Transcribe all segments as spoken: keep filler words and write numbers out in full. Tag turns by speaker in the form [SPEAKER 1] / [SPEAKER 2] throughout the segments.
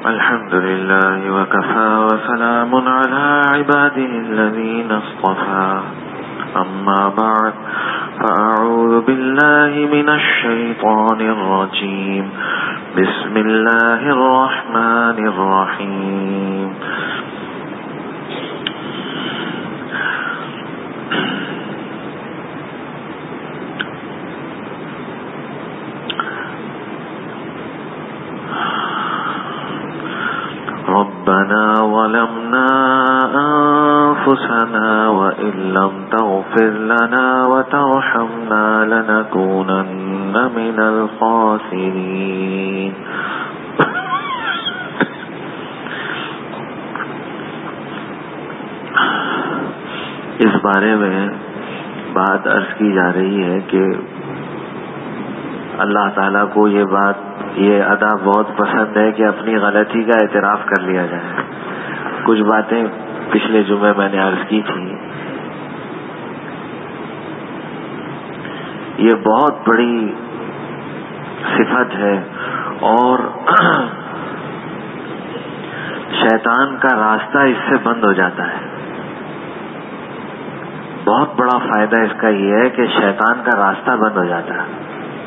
[SPEAKER 1] الحمد لله وكفى وسلام على عباده الذين اصطفى أما بعد فأعوذ بالله من الشيطان الرجيم بسم الله الرحمن الرحيم ربنا ظلمنا أنفسنا وإن لم تغفر لنا وترحمنا لنكونن من الخاسرين اس بارے میں بات عرض کی جا رہی ہے کہ اللہ تعالیٰ کو یہ بات یہ ادا بہت پسند ہے کہ اپنی غلطی کا اعتراف کر لیا جائے. کچھ باتیں پچھلے جمعے میں نے عرض کی تھی. یہ بہت بڑی صفت ہے اور شیطان کا راستہ اس سے بند ہو جاتا ہے. بہت بڑا فائدہ اس کا یہ ہے کہ شیطان کا راستہ بند ہو جاتا ہے.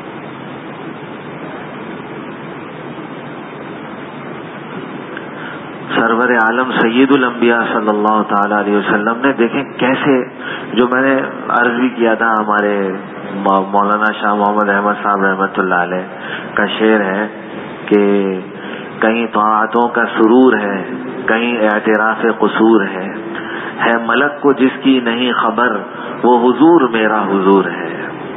[SPEAKER 1] سرور عالم سید الانبیاء صلی اللہ تعالی علیہ وسلم نے دیکھیں کیسے، جو میں نے عرض بھی کیا تھا، ہمارے مولانا شاہ محمد احمد صاحب رحمۃ اللہ علیہ کا شعر ہے کہ کہیں طاعتوں کا سرور ہے، کہیں اعتراف قصور ہے، ہے ملک کو جس کی نہیں خبر وہ حضور میرا حضور ہے.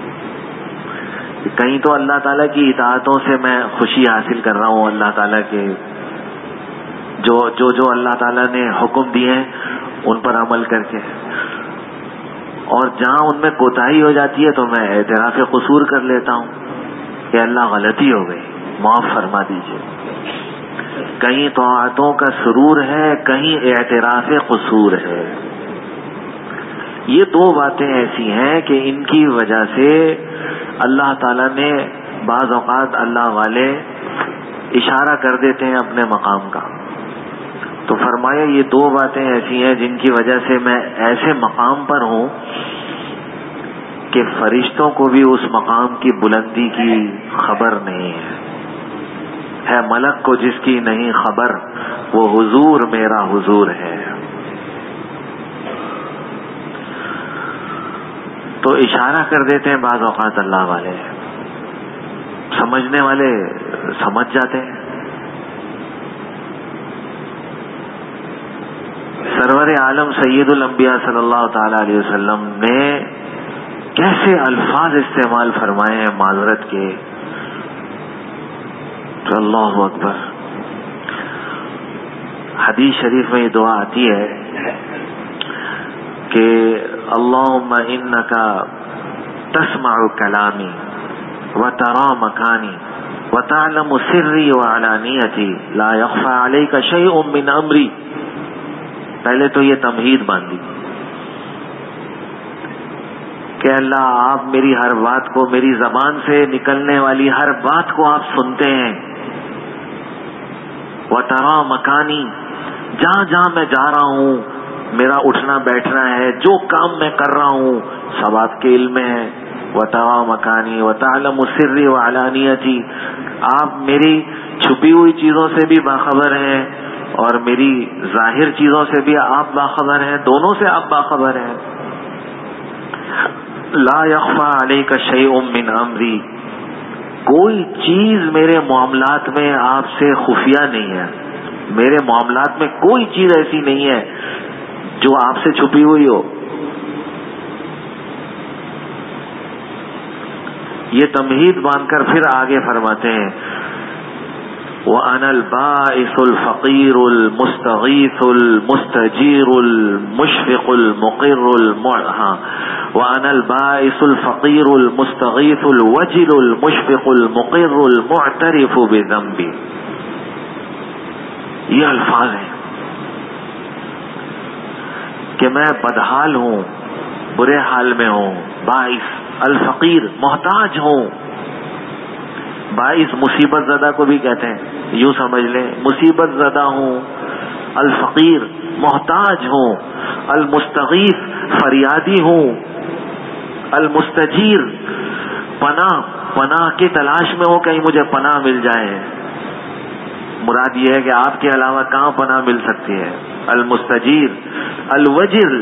[SPEAKER 1] کہیں تو اللہ تعالیٰ کی اطاعتوں سے میں خوشی حاصل کر رہا ہوں، اللہ تعالیٰ کے جو جو جو اللہ تعالیٰ نے حکم دیے ہیں ان پر عمل کر کے، اور جہاں ان میں کوتاہی ہو جاتی ہے تو میں اعتراف قصور کر لیتا ہوں کہ اللہ غلطی ہو گئی، معاف فرما دیجیے. کہیں طاعتوں کا سرور ہے، کہیں اعتراف قصور ہے. یہ دو باتیں ایسی ہیں کہ ان کی وجہ سے اللہ تعالیٰ نے بعض اوقات اللہ والے اشارہ کر دیتے ہیں اپنے مقام کا. تو فرمایا یہ دو باتیں ایسی ہیں جن کی وجہ سے میں ایسے مقام پر ہوں کہ فرشتوں کو بھی اس مقام کی بلندی کی خبر نہیں ہے. ہے ملک کو جس کی نہیں خبر وہ حضور میرا حضور ہے. تو اشارہ کر دیتے ہیں بعض اوقات اللہ والے، سمجھنے والے سمجھ جاتے ہیں. سرور عالم سید الانبیاء صلی اللہ تعالی علیہ وسلم نے کیسے الفاظ استعمال فرمائے ہیں معذرت کے، تو اللہ اکبر. حدیث شریف میں یہ دعا آتی ہے کہ اللہم انکا تسمع کلامی وترى مکانی وتعلم سری وعلانیتی لا یخفى علیک شیء من امری. پہلے تو یہ تمہید باندھی کہ اللہ آپ میری ہر بات کو، میری زبان سے نکلنے والی ہر بات کو آپ سنتے ہیں. وَتَرَى مَكَانِي، جہاں جہاں میں جا رہا ہوں، میرا اٹھنا بیٹھنا ہے، جو کام میں کر رہا ہوں سب آپ کے علم میں ہے. وَتَرَى مَكَانِي وَتَعْلَمُ سِرِّي وَعَلَانِيَتِي، آپ میری چھپی ہوئی چیزوں سے بھی باخبر ہیں اور میری ظاہر چیزوں سے بھی آپ باخبر ہیں، دونوں سے آپ باخبر ہیں. لا یخفی علیک شیء من امری، کوئی چیز میرے معاملات میں آپ سے خفیہ نہیں ہے. میرے معاملات میں کوئی چیز ایسی نہیں ہے جو آپ سے چھپی ہوئی ہو. یہ تمہید باندھ کر پھر آگے فرماتے ہیں وَأَنَا الْبَائِثُ الْفَقِيرُ الْمُسْتَغِيثُ الْمُسْتَجِيرُ الْمُشْفِقُ الْمُقِرُّ الْمُعْهَى وَأَنَا الْبَائِثُ الْفَقِيرُ الْمُسْتَغِيثُ الْوَجِلُ الْمُشْفِقُ الْمُقِرُّ الْمُعْتَرِفُ بِذَنبِي. یہ الفاظ ہیں کہ میں بدحال ہوں، برے حال میں ہوں. باعث الفقیر، محتاج ہوں. باعث مصیبت زدہ کو بھی کہتے ہیں. یوں سمجھ لیں مصیبت زدہ ہوں، الفقیر محتاج ہوں، المستغیث فریادی ہوں، المستجیر پناہ پناہ کی تلاش میں ہو، کہیں مجھے پناہ مل جائے. مراد یہ ہے کہ آپ کے علاوہ کہاں پناہ مل سکتی ہے. المستجیر، الوجل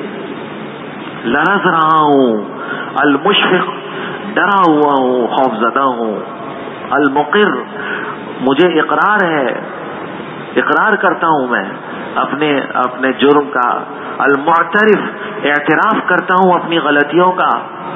[SPEAKER 1] لرز رہا ہوں، المشفق ڈرا ہوا ہوں، خوف زدہ ہوں، المقر مجھے اقرار ہے، اقرار کرتا ہوں میں اپنے اپنے جرم کا، المعترف اعتراف کرتا ہوں اپنی غلطیوں کا.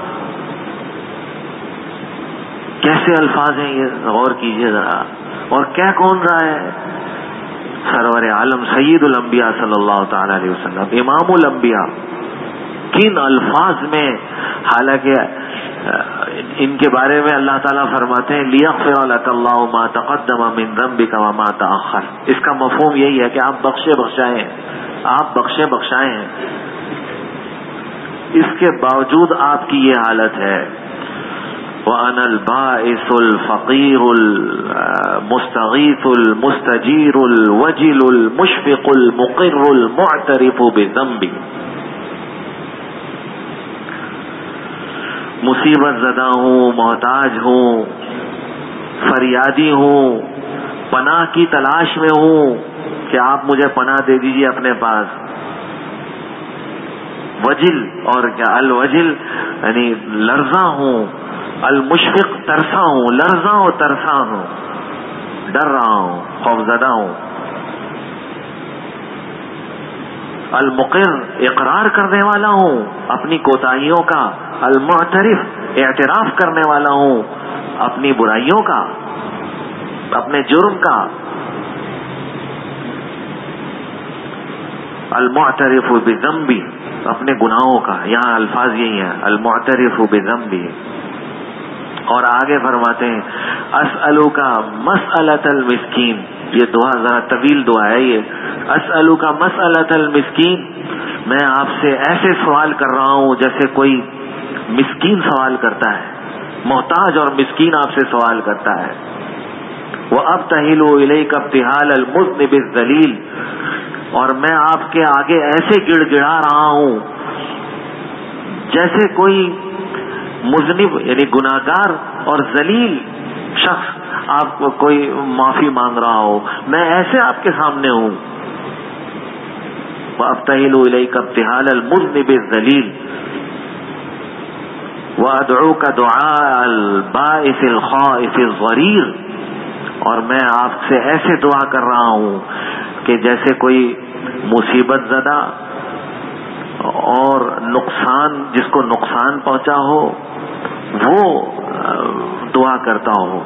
[SPEAKER 1] کیسے الفاظ ہیں یہ، غور کیجئے ذرا. اور کیا کون رہا ہے؟ سرور عالم سید الانبیاء صلی اللہ تعالی علیہ وسلم، امام الانبیاء. کن الفاظ میں، حالانکہ ان کے بارے میں اللہ تعالیٰ فرماتے ہیں لیغفر لک اللہ ما تقدم من ذنبک وما تأخر. اس کا مفہوم یہی ہے کہ آپ بخشے بخشائے ہیں، آپ بخشے بخشائے ہیں. اس کے باوجود آپ کی یہ حالت ہے. وَأَنَا الْبَائِسُ الْفَقِيرُ الْمُسْتَغِيثُ الْمُسْتَجِيرُ الْوَجِلُ الْمُشْفِقُ الْمُقِرُّ الْمُعْتَرِفُ بِذَنبِهِ. مصیبت زدہ ہوں، محتاج ہوں، فریادی ہوں، پناہ کی تلاش میں ہوں کہ آپ مجھے پناہ دے دیجیے اپنے پاس. وجل اور کیا، الوجل یعنی لرزاں ہوں، المشفق ترسا ہوں، لرزاں و ترسا ہوں، ڈر رہا ہوں، خوف زدہ ہوں. المقر اقرار کرنے والا ہوں اپنی کوتاہیوں کا، المعترف اعتراف کرنے والا ہوں اپنی برائیوں کا، اپنے جرم کا. المعترف بذنبی اپنے گناہوں کا، یہاں الفاظ یہی ہیں المعترف بذنبی. اور آگے فرماتے ہیں اسألوک مسألۃ المسکین. یہ دعا ذرا طویل دعا ہے یہ. اسألوک مسألۃ المسکین، میں آپ سے ایسے سوال کر رہا ہوں جیسے کوئی مسکین سوال کرتا ہے، محتاج اور مسکین آپ سے سوال کرتا ہے. وَأَبْتَهِلُ إِلَيْكَ ابْتِهَالَ الْمُذْنِبِ الذَّلِيلِ، اور میں آپ کے آگے ایسے گڑ گڑا رہا ہوں جیسے کوئی مذنب یعنی گناہگار اور ذلیل شخص آپ کو کوئی معافی مانگ رہا ہو، میں ایسے آپ کے سامنے ہوں. وَأَبْتَهِلُ إِلَيْكَ ابْتِهَالَ الْمُذْنِبِ الذَّلِيلِ وَأَدْعُوكَ دُعَاءَ الْبَائِسِ الْخَائِفِ الضَّرِيرِ، اور میں آپ سے ایسے دعا کر رہا ہوں کہ جیسے کوئی مصیبت زدہ اور نقصان جس کو نقصان پہنچا ہو وہ دعا کرتا ہو.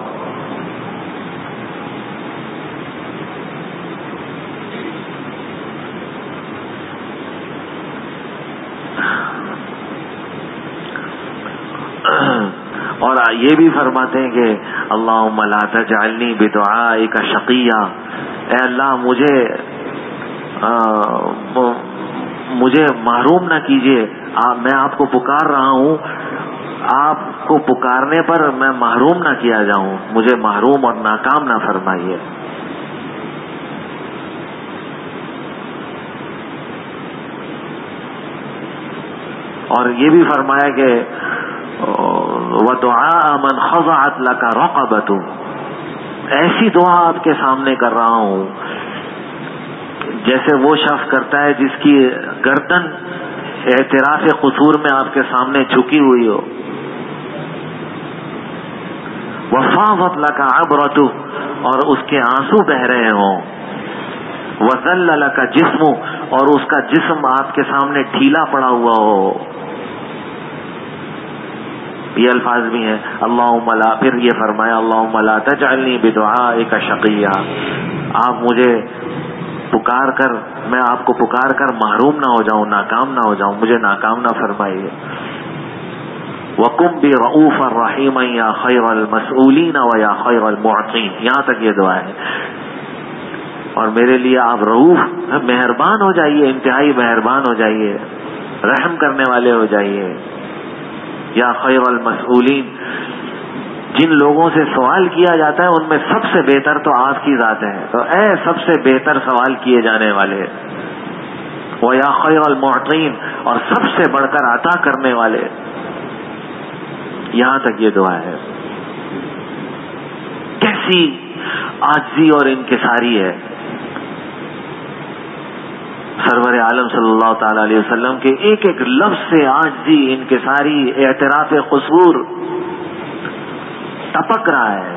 [SPEAKER 1] اور یہ بھی فرماتے ہیں کہ اللہم لا تجعلنی بدعائک شقیہ، اے اللہ مجھے مجھے محروم نہ کیجیے، میں آپ کو پکار رہا ہوں، آپ کو پکارنے پر میں محروم نہ کیا جاؤں، مجھے محروم اور ناکام نہ فرمائیے. اور یہ بھی فرمایا کہ وَدُعَاءَ مَنْ خَضَعَتْ لَكَ رَقَبَتُ، ایسی دعا آپ کے سامنے کر رہا ہوں جیسے وہ شخص کرتا ہے جس کی گردن اعتراف قصور میں آپ کے سامنے جھکی ہوئی ہو. وَفَاضَتْ لَكَ عَبْرَتُ، اور اس کے آنسو بہ رہے ہوں. وَذَلَّ لَكَ جِسْمُ، اور اس کا جسم آپ کے سامنے ڈھیلا پڑا ہوا ہو. یہ الفاظ بھی ہیں. اللہم لا، پھر یہ فرمایا اللہم لا تجعلنی بدعائک شقیہ، آپ مجھے پکار کر، میں آپ کو پکار کر محروم نہ ہو جاؤں، ناکام نہ ہو جاؤں، مجھے ناکام نہ فرمائیے. وَقُمْ بِرَؤُوفًا رَحِيمًا يَا خَيْرَ الْمَسْئُولِينَ وَيَا خَيْرَ الْمُعْطِينَ، یہاں تک یہ دعا ہے. اور میرے لیے آپ رؤوف مہربان ہو جائیے، انتہائی مہربان ہو جائیے، رحم کرنے والے ہو جائیے. یا خیر المسئولین، جن لوگوں سے سوال کیا جاتا ہے ان میں سب سے بہتر تو آپ کی ذات ہے. تو اے سب سے بہتر سوال کیے جانے والے، وَيَا خَيْرَ الْمُعْطِينَ، اور سب سے بڑھ کر عطا کرنے والے. یہاں تک یہ دعا ہے. کیسی عاجزی اور انکساری ہے سرور عالم صلی اللہ تعالی علیہ وسلم کے ایک ایک لفظ سے عاجزی، انکساری، اعتراف قصور ٹپک رہا ہے.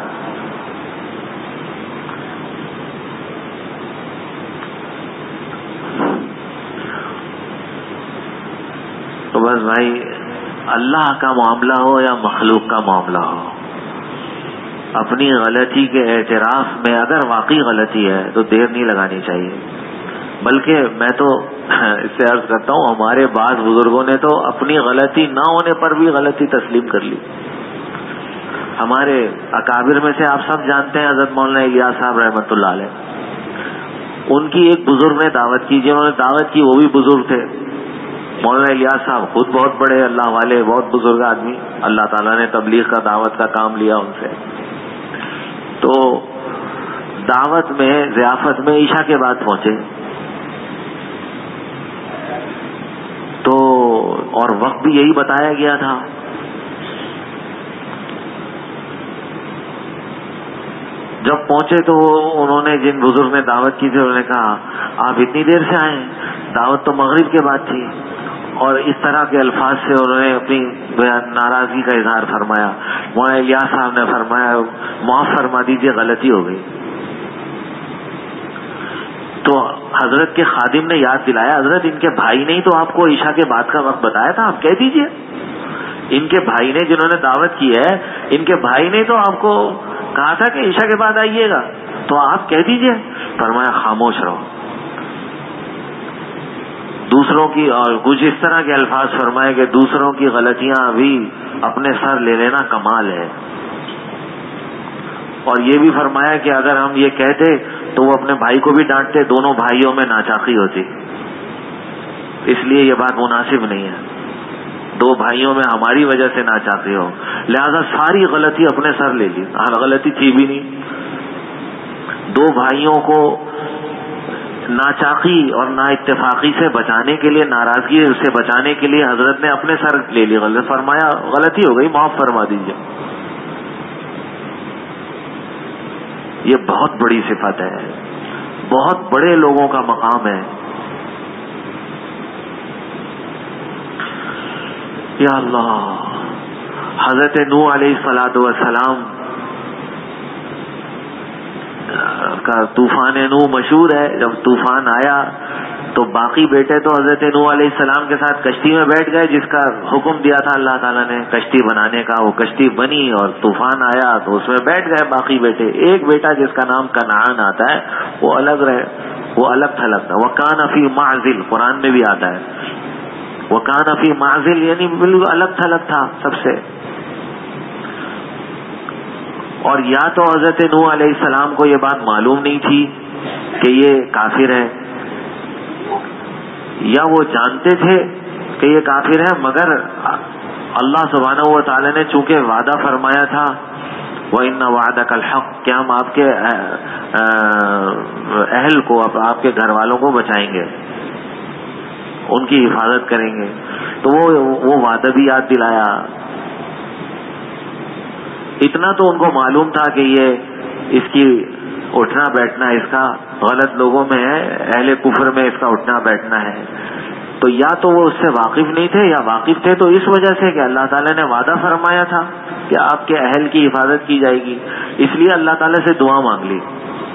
[SPEAKER 1] تو بس بھائی، اللہ کا معاملہ ہو یا مخلوق کا معاملہ ہو، اپنی غلطی کے اعتراف میں اگر واقعی غلطی ہے تو دیر نہیں لگانی چاہیے. بلکہ میں تو اس سے عرض کرتا ہوں، ہمارے بعض بزرگوں نے تو اپنی غلطی نہ ہونے پر بھی غلطی تسلیم کر لی. ہمارے اکابر میں سے آپ سب جانتے ہیں حضرت مولانا الیاس صاحب رحمۃ اللہ علیہ. ان کی ایک بزرگ نے دعوت کی، جنہوں نے دعوت کی وہ بھی بزرگ تھے. مولانا الیاس صاحب خود بہت بڑے اللہ والے، بہت بزرگ آدمی، اللہ تعالیٰ نے تبلیغ کا دعوت کا کام لیا ان سے. تو دعوت میں، ضیافت میں عشاء کے بعد پہنچے تو، اور وقت بھی یہی بتایا گیا تھا. جب پہنچے تو انہوں نے، جن بزرگ نے دعوت کی تھی، انہوں نے کہا آپ اتنی دیر سے آئے، دعوت تو مغرب کے بعد تھی. اور اس طرح کے الفاظ سے انہوں نے اپنی ناراضگی کا اظہار فرمایا. مولانا الیاس صاحب نے فرمایا معاف فرما دیجیے، غلطی ہو گئی. تو حضرت کے خادم نے یاد دلایا، حضرت ان کے بھائی نے تو آپ کو عشاء کے بعد کا وقت بتایا تھا، آپ کہہ دیجئے. ان کے بھائی نے، جنہوں نے دعوت کی ہے، ان کے بھائی نے تو آپ کو کہا تھا کہ عشاء کے بعد آئیے گا، تو آپ کہہ دیجئے. فرمایا خاموش رہو. دوسروں کی، اور کچھ اس طرح کے الفاظ فرمائے کہ دوسروں کی غلطیاں بھی اپنے سر لے لینا کمال ہے. اور یہ بھی فرمایا کہ اگر ہم یہ کہتے تو وہ اپنے بھائی کو بھی ڈانٹتے، دونوں بھائیوں میں ناچاقی ہوتی. اس لیے یہ بات مناسب نہیں ہے، دو بھائیوں میں ہماری وجہ سے ناچاقی ہو. لہذا ساری غلطی اپنے سر لے لی، غلطی تھی بھی نہیں. دو بھائیوں کو ناچاقی اور نا اتفاقی سے بچانے کے لیے، ناراضگی سے بچانے کے لیے حضرت نے اپنے سر لے لی. غلط فرمایا غلطی ہو گئی، معاف فرما دیجیے. یہ بہت بڑی صفت ہے، بہت بڑے لوگوں کا مقام ہے. یا اللہ، حضرت نوح علیہ الصلوۃ والسلام کا طوفان نوح مشہور ہے. جب طوفان آیا تو باقی بیٹے تو حضرت نوح علیہ السلام کے ساتھ کشتی میں بیٹھ گئے، جس کا حکم دیا تھا اللہ تعالیٰ نے کشتی بنانے کا. وہ کشتی بنی اور طوفان آیا تو اس میں بیٹھ گئے باقی بیٹے. ایک بیٹا جس کا نام کنعان آتا ہے وہ الگ رہے، وہ الگ تھلگ تھا. وَكَانَ فِي مَعْزِلٍ، قرآن میں بھی آتا ہے وَكَانَ فِي مَعْزِلٍ، یعنی بالکل الگ تھلگ تھا سب سے. اور یا تو حضرت نوح علیہ السلام کو یہ بات معلوم نہیں تھی کہ یہ کافر ہے، یا وہ جانتے تھے کہ یہ کافر ہے، مگر اللہ سبحانہ و تعالی نے چونکہ وعدہ فرمایا تھا وَإِنَّ وَعْدَكَ الْحَقُّ، کہ ہم آپ کے اہل کو، آپ کے گھر والوں کو بچائیں گے، ان کی حفاظت کریں گے، تو وہ وہ وعدہ بھی یاد دلایا. اتنا تو ان کو معلوم تھا کہ یہ اس کی اٹھنا بیٹھنا اس کا غلط لوگوں میں ہے، اہل کفر میں اس کا اٹھنا بیٹھنا ہے. تو یا تو وہ اس سے واقف نہیں تھے یا واقف تھے تو اس وجہ سے کہ اللہ تعالیٰ نے وعدہ فرمایا تھا کہ آپ کے اہل کی حفاظت کی جائے گی، اس لیے اللہ تعالیٰ سے دعا مانگ لی.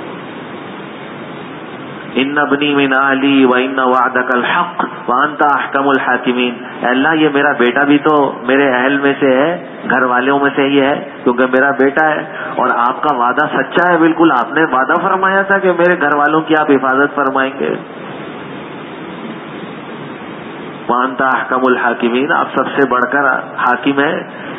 [SPEAKER 1] ان ابنی من اہلی وان وعدک الحق وانت احکم الحاکمین. اے اللہ، یہ میرا بیٹا بھی تو میرے اہل میں سے ہے، گھر والوں میں سے ہی ہے، کیونکہ میرا بیٹا ہے اور آپ کا وعدہ سچا ہے. بالکل آپ نے وعدہ فرمایا تھا کہ میرے گھر والوں کی آپ حفاظت فرمائیں گے. وانت احکم الحاکمین، آپ سب سے بڑھ کر حاکم ہے.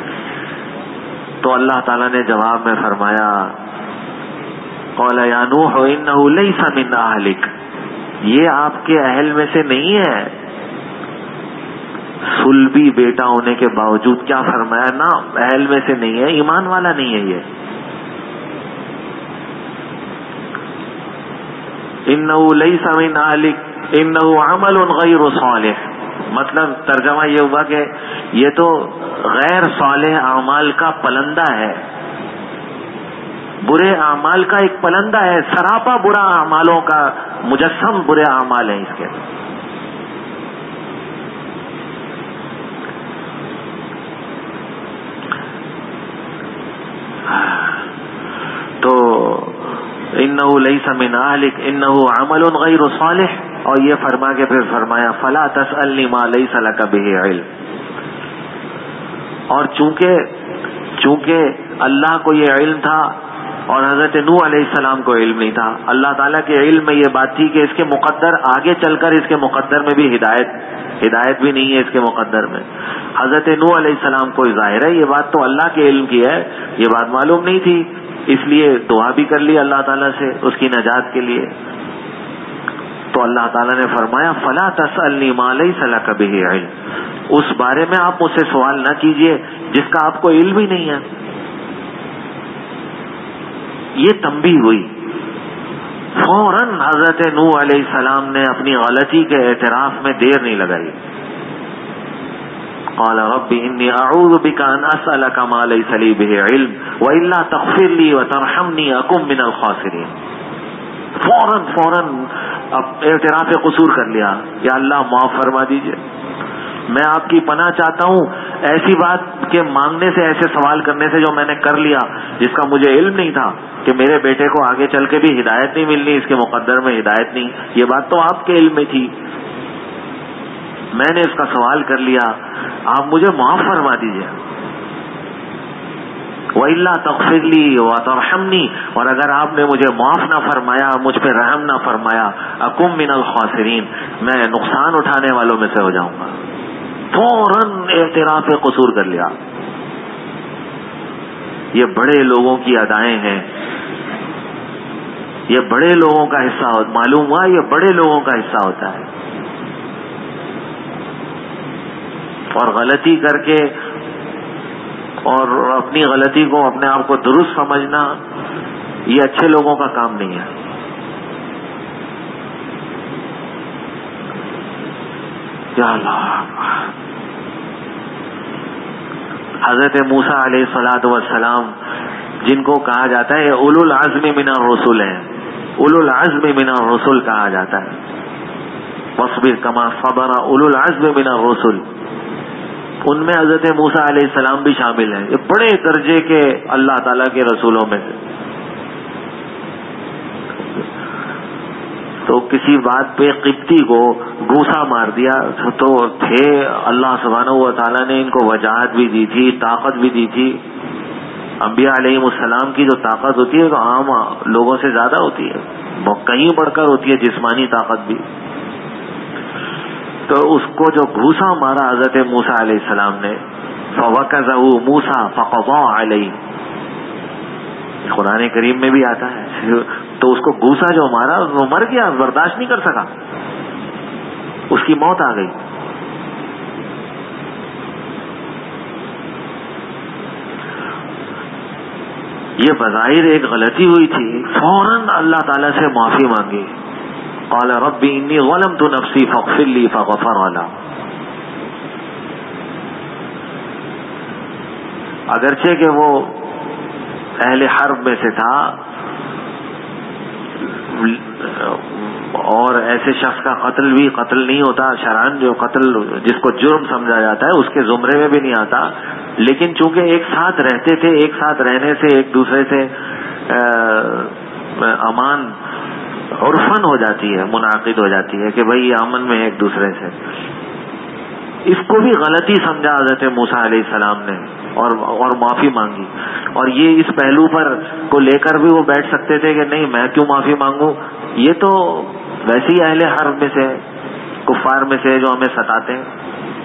[SPEAKER 1] تو اللہ تعالیٰ نے جواب میں فرمایا قال یا نوح انہ لیس من اہلک، یہ آپ کے اہل میں سے نہیں ہے. سلبی بیٹا ہونے کے باوجود کیا فرمایا؟ نہ اہل میں سے نہیں ہے، ایمان والا نہیں ہے یہ. انہ لیس من اہلک انہ عمل غیر صالح. مطلب ترجمہ یہ ہوا کہ یہ تو غیر صالح اعمال کا پلندہ ہے، برے اعمال کا ایک پلندہ ہے، سراپا برا اعمالوں کا مجسم برے اعمال ہیں اس کے. تو انہ لیس من اہلک انہ عمل غیر صالح، اور یہ فرما کے پھر فرمایا فلا تسألنی ما لیس لک بہ علم. اور چونکہ چونکہ اللہ کو یہ علم تھا اور حضرت نوح علیہ السلام کو علم نہیں تھا، اللہ تعالیٰ کے علم میں یہ بات تھی کہ اس کے مقدر آگے چل کر اس کے مقدر میں بھی ہدایت ہدایت بھی نہیں ہے اس کے مقدر میں. حضرت نوح علیہ السلام کو ظاہر ہے یہ بات تو اللہ کے علم کی ہے، یہ بات معلوم نہیں تھی، اس لیے دعا بھی کر لی اللہ تعالیٰ سے اس کی نجات کے لیے. تو اللہ تعالیٰ نے فرمایا فلا تسألنی ما لیس لک بہ علم، اس بارے میں آپ مجھ سے سوال نہ کیجئے جس کا آپ کو علم ہی نہیں ہے. یہ تنبیہ ہوئی. فوراً حضرت نوح علیہ السلام نے اپنی غلطی کے اعتراف میں دیر نہیں لگائی. قال رب انی اعوذ بک ان اسألک ما لیس لی بہ علم والا تغفر لی وترحمنی اکن من الخاسرین. فوراً فوراً اب اعتراف قصور کر لیا، یا اللہ معاف فرما دیجئے، میں آپ کی پناہ چاہتا ہوں ایسی بات کے مانگنے سے، ایسے سوال کرنے سے جو میں نے کر لیا جس کا مجھے علم نہیں تھا کہ میرے بیٹے کو آگے چل کے بھی ہدایت نہیں ملنی، اس کے مقدر میں ہدایت نہیں، یہ بات تو آپ کے علم میں تھی، میں نے اس کا سوال کر لیا، آپ مجھے معاف فرما دیجئے. وَإِلَّا تَغْفِرْ لِي وَتَرْحَمْنِي، اور اگر آپ نے مجھے معاف نہ فرمایا، مجھ پہ رحم نہ فرمایا، اکم من الخاسرین، میں نقصان اٹھانے والوں میں سے ہو جاؤں گا. فوراً اعتراف قصور کر لیا. یہ بڑے لوگوں کی ادائیں ہیں، یہ بڑے لوگوں کا حصہ ہوتا، معلوم ہوا یہ بڑے لوگوں کا حصہ ہوتا ہے. اور غلطی کر کے اور اپنی غلطی کو اپنے آپ کو درست سمجھنا یہ اچھے لوگوں کا کام نہیں ہے. یا اللہ. حضرت موسیٰ علیہ الصلوۃ والسلام جن کو کہا جاتا ہے اولو العزم من الرسل ہیں، اولو العزم من الرسل کہا جاتا ہے. واصبر کما صبر اولو العزم من الرسل، ان میں حضرت موسیٰ علیہ السلام بھی شامل ہیں. یہ بڑے درجے کے اللہ تعالیٰ کے رسولوں میں سے. تو کسی بات پہ قبطی کو گوسا مار دیا تو تھے، اللہ سبحانہ و تعالیٰ نے ان کو وجاہت بھی دی تھی، طاقت بھی دی تھی. انبیاء علیہ السلام کی جو طاقت ہوتی ہے تو عام لوگوں سے زیادہ ہوتی ہے، کہیں بڑھ کر ہوتی ہے جسمانی طاقت بھی. تو اس کو جو گھوسا مارا حضرت موسیٰ علیہ السلام نے، فَوَكَزَهُ مُوسَىٰ فَقَضَىٰ عَلَيْهِ، قرآن کریم میں بھی آتا ہے. تو اس کو گھوسا جو مارا وہ مر گیا، برداشت نہیں کر سکا، اس کی موت آ گئی. یہ بظاہر ایک غلطی ہوئی تھی، فوراً اللہ تعالیٰ سے معافی مانگی. قال رب انی ظلمت نفسی فاغفر لی فغفر له. اگرچہ کہ وہ اہل حرب میں سے تھا اور ایسے شخص کا قتل بھی قتل نہیں ہوتا شرعاً، جو قتل جس کو جرم سمجھا جاتا ہے اس کے زمرے میں بھی نہیں آتا، لیکن چونکہ ایک ساتھ رہتے تھے، ایک ساتھ رہنے سے ایک دوسرے سے امان عرفن ہو جاتی ہے، منعقد ہو جاتی ہے کہ بھئی امن میں ایک دوسرے سے. اس کو بھی غلطی سمجھا حضرت موسیٰ علیہ السلام نے اور اور معافی مانگی. اور یہ اس پہلو پر کو لے کر بھی وہ بیٹھ سکتے تھے کہ نہیں میں کیوں معافی مانگوں، یہ تو ویسے ہی اہل حرب میں سے، کفار میں سے جو ہمیں ستاتے ہیں،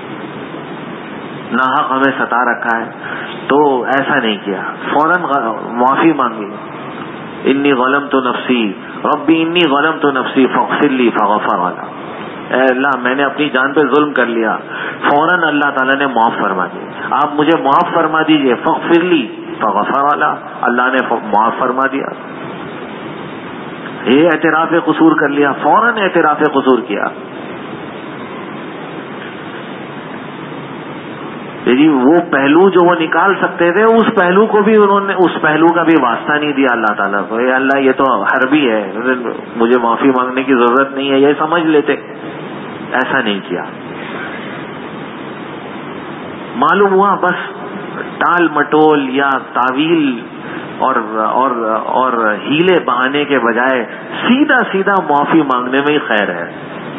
[SPEAKER 1] ناحق ہمیں ستا رکھا ہے. تو ایسا نہیں کیا، فوراً معافی مانگی. انی ظلمت نفسی ربی انی ظلمت نفسی فاغفر لی فغفر له. اے اللہ میں نے اپنی جان پہ ظلم کر لیا، فوراً اللہ تعالیٰ نے معاف فرما دیا، آپ مجھے معاف فرما دیجئے، فاغفر لی فغفر لی، اللہ نے معاف فرما دیا. یہ اعتراف قصور کر لیا، فوراً اعتراف قصور کیا. جی وہ پہلو جو وہ نکال سکتے تھے اس پہلو کو بھی انہوں نے، اس پہلو کا بھی واسطہ نہیں دیا اللہ تعالیٰ کو. اے اللہ یہ تو حربی ہے، مجھے معافی مانگنے کی ضرورت نہیں ہے، یہ سمجھ لیتے. ایسا نہیں کیا. معلوم ہوا بس ٹال مٹول یا تعویل اور اور اور ہیلے بہانے کے بجائے سیدھا سیدھا معافی مانگنے میں ہی خیر ہے.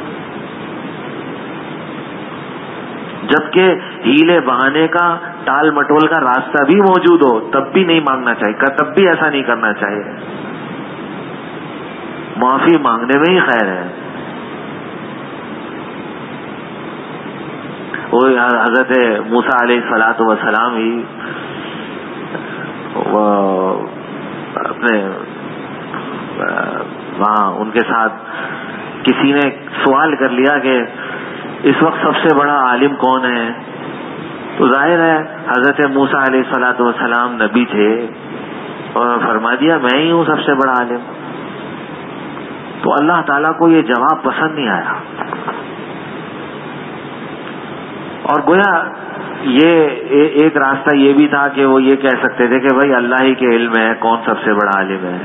[SPEAKER 1] جبکہ ہیلے بہانے کا، ٹال مٹول کا راستہ بھی موجود ہو تب بھی نہیں مانگنا چاہیے، تب بھی ایسا نہیں کرنا چاہیے. معافی مانگنے میں ہی خیر ہے. وہ حضرت موسیٰ علیہ الصلوۃ والسلام ہی وہ اپنے وہاں ان کے ساتھ کسی نے سوال کر لیا کہ اس وقت سب سے بڑا عالم کون ہے؟ تو ظاہر ہے حضرت موسیٰ علیہ الصلوۃ والسلام نبی تھے اور فرما دیا میں ہی ہوں سب سے بڑا عالم. تو اللہ تعالیٰ کو یہ جواب پسند نہیں آیا، اور گویا یہ ایک راستہ یہ بھی تھا کہ وہ یہ کہہ سکتے تھے کہ بھائی اللہ ہی کے علم ہے کون سب سے بڑا عالم ہے.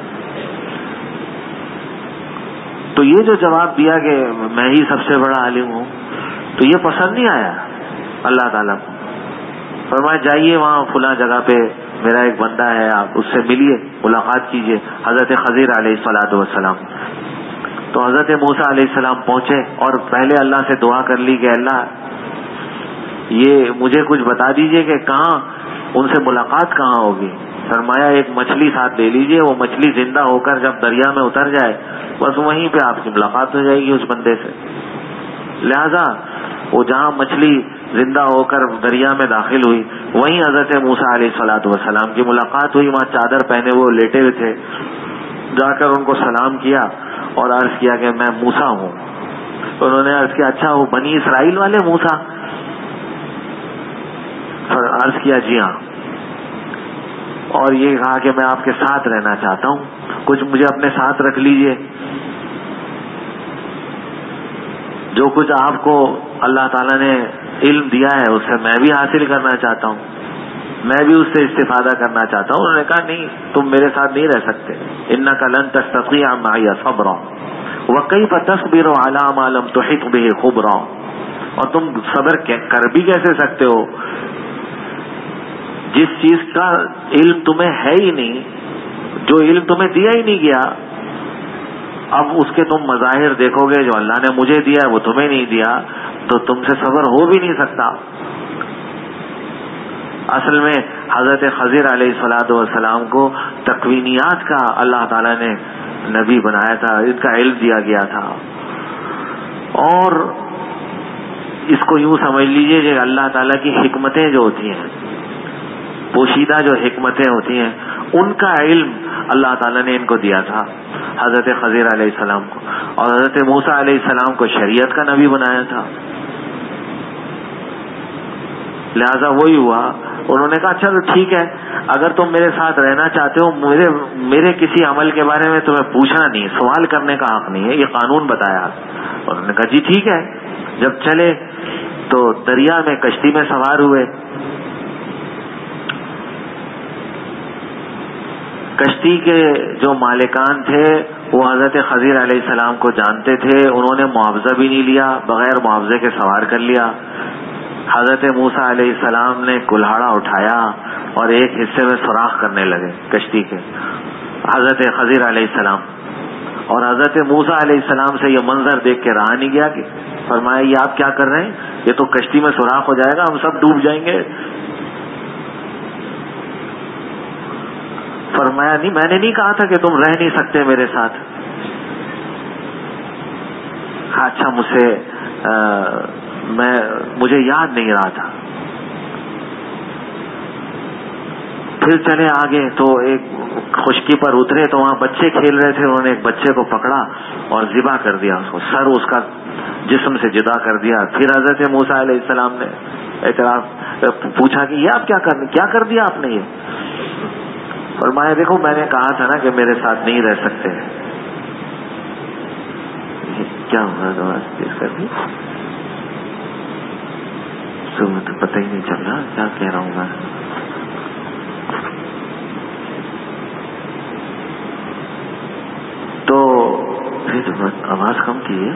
[SPEAKER 1] تو یہ جو جواب دیا کہ میں ہی سب سے بڑا عالم ہوں، تو یہ پسند نہیں آیا اللہ تعالیٰ کو. فرمایا جائیے وہاں فلاں جگہ پہ میرا ایک بندہ ہے، آپ اس سے ملیے، ملاقات کیجیے. حضرت خضر علیہ الصلوۃ والسلام. تو حضرت موسیٰ علیہ السلام پہنچے اور پہلے اللہ سے دعا کر لی کہ اللہ یہ مجھے کچھ بتا دیجئے کہ کہاں ان سے ملاقات کہاں ہوگی. فرمایا ایک مچھلی ساتھ لے لیجئے، وہ مچھلی زندہ ہو کر جب دریا میں اتر جائے بس وہیں پہ آپ کی ملاقات ہو جائے گی اس بندے سے. لہذا وہ جہاں مچھلی زندہ ہو کر دریا میں داخل ہوئی وہیں حضرت موسیٰ علیہ الصلوۃ والسلام کی ملاقات ہوئی. وہاں چادر پہنے وہ لیٹے ہوئے تھے. جا کر ان کو سلام کیا اور عرض کیا کہ میں موسیٰ ہوں. انہوں نے عرض کیا اچھا وہ بنی اسرائیل والے موسیٰ؟ عرض کیا جی ہاں. اور یہ کہا کہ میں آپ کے ساتھ رہنا چاہتا ہوں، کچھ مجھے اپنے ساتھ رکھ لیجئے. جو کچھ آپ کو اللہ تعالیٰ نے علم دیا ہے اس سے میں بھی حاصل کرنا چاہتا ہوں، میں بھی اس سے استفادہ کرنا چاہتا ہوں. انہوں نے کہا نہیں تم میرے ساتھ نہیں رہ سکتے. انک لن تستطیع معی صبرا وکیف تصبر علی ما لم تحط به خبرا. اور تم صبر کر بھی کیسے سکتے ہو جس چیز کا علم تمہیں ہے ہی نہیں، جو علم تمہیں دیا ہی نہیں گیا. اب اس کے تم مظاہر دیکھو گے، جو اللہ نے مجھے دیا ہے وہ تمہیں نہیں دیا، تو تم سے صبر ہو بھی نہیں سکتا. اصل میں حضرت خضر علیہ الصلوۃ والسلام کو تکوینیات کا اللہ تعالیٰ نے نبی بنایا تھا، ان کا علم دیا گیا تھا. اور اس کو یوں سمجھ لیجئے کہ اللہ تعالیٰ کی حکمتیں جو ہوتی ہیں، پوشیدہ جو حکمتیں ہوتی ہیں، ان کا علم اللہ تعالیٰ نے ان کو دیا تھا حضرت خضر علیہ السلام کو. اور حضرت موسیٰ علیہ السلام کو شریعت کا نبی بنایا تھا. لہذا وہی ہوا. انہوں نے کہا اچھا تو ٹھیک ہے، اگر تم میرے ساتھ رہنا چاہتے ہو میرے میرے کسی عمل کے بارے میں تمہیں پوچھنا نہیں، سوال کرنے کا حق نہیں ہے، یہ قانون بتایا. انہوں نے کہا جی ٹھیک ہے. جب چلے تو دریا میں کشتی میں سوار ہوئے. کشتی کے جو مالکان تھے وہ حضرت خضر علیہ السلام کو جانتے تھے، انہوں نے معاوضہ بھی نہیں لیا، بغیر معاوضے کے سوار کر لیا. حضرت موسیٰ علیہ السلام نے کلہاڑا اٹھایا اور ایک حصے میں سوراخ کرنے لگے کشتی کے حضرت خضر علیہ السلام. اور حضرت موسیٰ علیہ السلام سے یہ منظر دیکھ کے رہا نہیں گیا کہ فرمایا یہ آپ کیا کر رہے ہیں، یہ تو کشتی میں سوراخ ہو جائے گا، ہم سب ڈوب جائیں گے. فرمایا نہیں میں نے نہیں کہا تھا کہ تم رہ نہیں سکتے میرے ساتھ. اچھا مجھ سے میں مجھے یاد نہیں رہا تھا. پھر چلے آگے تو ایک خشکی پر اترے تو وہاں بچے کھیل رہے تھے. انہوں نے ایک بچے کو پکڑا اور ذبح کر دیا اس کو، سر اس کا جسم سے جدا کر دیا. پھر حضرت موسیٰ علیہ السلام نے اعتراف پوچھا کہ یہ آپ کیا کر کیا کر دیا آپ نے؟ یہ فرمایا دیکھو میں نے کہا تھا نا کہ میرے ساتھ نہیں رہ سکتے. کیا ہوا آواز تیز کر دی؟ صبح تو پتہ ہی نہیں چل رہا کیا کہہ رہا ہوں میں. تو آواز کم کی ہے.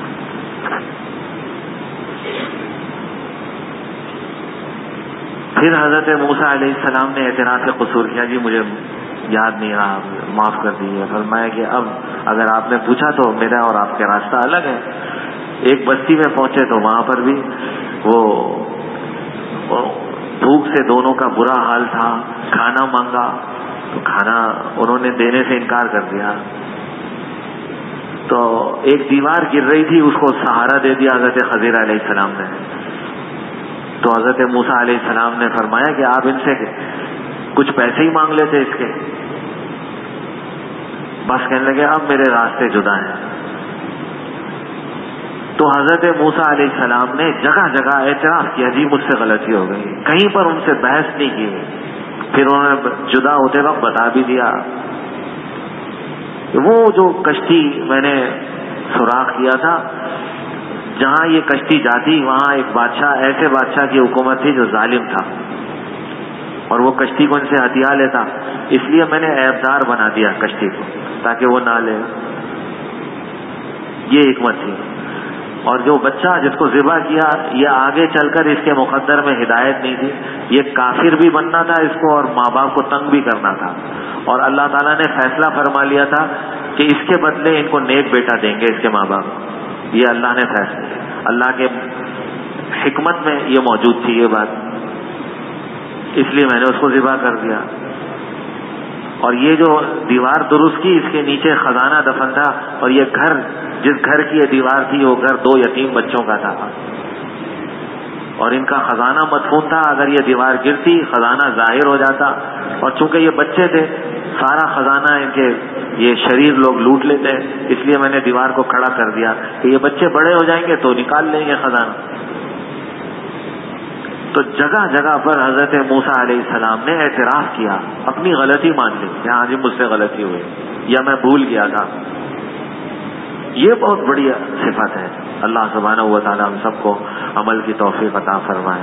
[SPEAKER 1] پھر حضرت موسیٰ علیہ السلام نے اعتراف قصور کیا. جی مجھے یاد نہیں رہا, معاف کر دیجیے. فرمایا کہ اب اگر آپ نے پوچھا تو میرا اور آپ کا راستہ الگ ہے. ایک بستی میں پہنچے تو وہاں پر بھی وہ بھوک سے دونوں کا برا حال تھا. کھانا مانگا تو کھانا انہوں نے دینے سے انکار کر دیا. تو ایک دیوار گر رہی تھی, اس کو سہارا دے دیا حضرت خضر علیہ السلام نے. تو حضرت موسیٰ علیہ السلام نے فرمایا کہ آپ ان سے کچھ پیسے ہی مانگ لیتے اس کے. بس کہنے لگے اب میرے راستے جدا ہیں. تو حضرت موسیٰ علیہ السلام نے جگہ جگہ اعتراف کیا جی مجھ سے غلطی ہو گئی. کہیں پر ان سے بحث نہیں کی. پھر انہوں نے جدا ہوتے وقت بتا بھی دیا کہ وہ جو کشتی میں نے سوراخ کیا تھا, جہاں یہ کشتی جاتی وہاں ایک بادشاہ, ایسے بادشاہ کی حکومت تھی جو ظالم تھا, اور وہ کشتی کو ان سے ہتھیا لیتا. اس لیے میں نے عیبدار بنا دیا کشتی کو تاکہ وہ نہ لے. یہ حکمت تھی. اور جو بچہ جس کو ذبح کیا, یہ آگے چل کر اس کے مقدر میں ہدایت نہیں تھی. یہ کافر بھی بننا تھا اس کو, اور ماں باپ کو تنگ بھی کرنا تھا. اور اللہ تعالیٰ نے فیصلہ فرما لیا تھا کہ اس کے بدلے ان کو نیک بیٹا دیں گے اس کے ماں باپ. یہ اللہ نے فیصلہ, اللہ کے حکمت میں یہ موجود تھی یہ بات, اس لیے میں نے اس کو ذبح کر دیا. اور یہ جو دیوار درست کی, اس کے نیچے خزانہ دفن تھا, اور یہ گھر جس گھر کی یہ دیوار تھی وہ گھر دو یتیم بچوں کا تھا, اور ان کا خزانہ مدفون تھا. اگر یہ دیوار گرتی خزانہ ظاہر ہو جاتا, اور چونکہ یہ بچے تھے سارا خزانہ ان کے یہ شریر لوگ لوٹ لیتے, اس لیے میں نے دیوار کو کھڑا کر دیا کہ یہ بچے بڑے ہو جائیں گے تو نکال لیں گے خزانہ. تو جگہ جگہ پر حضرت موسیٰ علیہ السلام نے اعتراف کیا, اپنی غلطی مان لی کہ ہاں جی مجھ سے غلطی ہوئی یا میں بھول گیا تھا. یہ بہت بڑی صفت ہے. اللہ سبحانہ و تعالی ہم سب کو عمل کی توفیق عطا فرمائے.